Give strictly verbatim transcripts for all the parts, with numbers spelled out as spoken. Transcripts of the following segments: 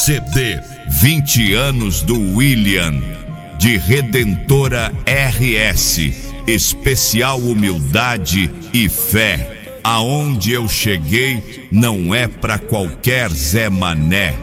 C D vinte anos do William, de Redentora R S, especial humildade e fé. Aonde eu cheguei não é pra qualquer Zé Mané.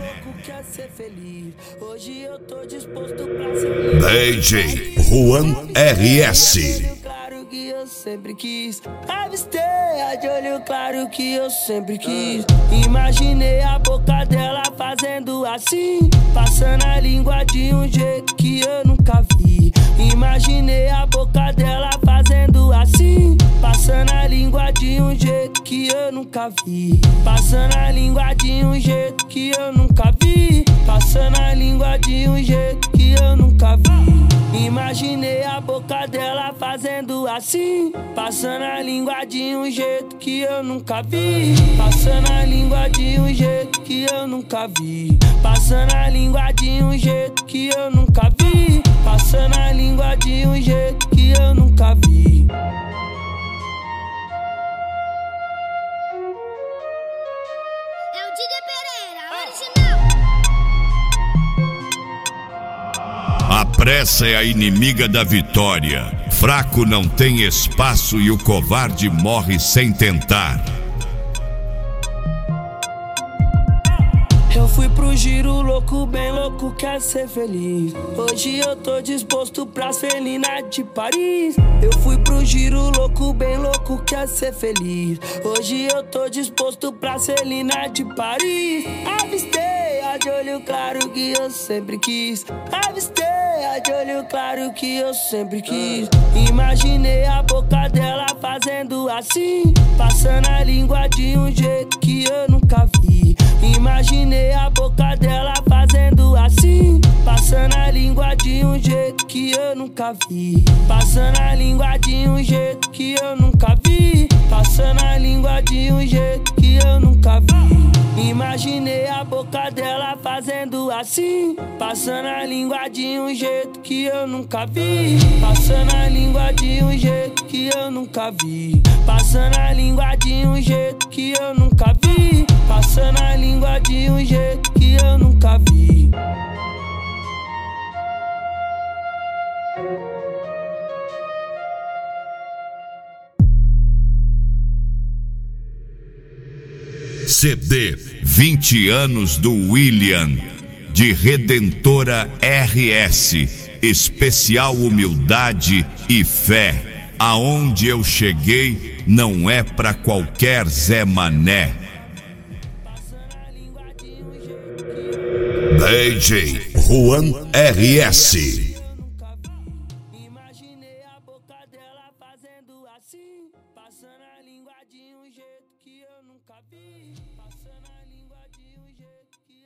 D J Juan R S. Sempre quis, avistei a de olho claro que eu sempre quis. Imaginei a boca dela fazendo assim, passando a língua de um jeito que eu nunca vi. Imaginei a boca dela fazendo assim, passando a língua de um jeito que eu nunca vi. Passando a língua de um jeito que eu nunca vi. Passando a língua de um jeito que eu nunca vi. Imaginei a boca dela fazendo assim, passando a língua de um jeito que eu nunca vi. Passando a língua de um jeito que eu nunca vi. Passando a língua de um jeito que eu nunca vi. Passando a língua de um jeito que eu nunca vi. É o Didi Pereira, original. A pressa é a inimiga da vitória. Fraco não tem espaço e o covarde morre sem tentar. Eu fui pro giro louco, bem louco, quer ser feliz. Hoje eu tô disposto pras felinas de Paris. Eu fui pro giro louco, bem louco, quer ser feliz. Hoje eu tô disposto pras felinas de Paris. Avistei a de olho claro que eu sempre quis. Avistei a de olho claro que eu sempre quis. Imaginei a boca dela fazendo assim, passando a língua de um jeito que eu nunca vi. Imaginei a boca dela fazendo assim, passando a língua de um jeito que eu nunca vi. Passando a língua de um jeito que eu nunca vi. Passando a língua de um jeito que eu nunca vi. Imaginei a boca dela fazendo assim, passando a língua de um jeito que eu nunca vi. Passando a língua de um jeito que eu nunca vi. Passando a língua de um jeito que eu nunca vi. Passando a língua de um jeito que eu nunca vi. C D vinte anos do William, de Redentora R S, especial humildade e fé. Aonde eu cheguei não é pra qualquer Zé Mané. D J Juan R S. Imaginei a boca dela fazendo assim, passando a língua de um jeito que eu nunca vi. Passando a língua de um jeito que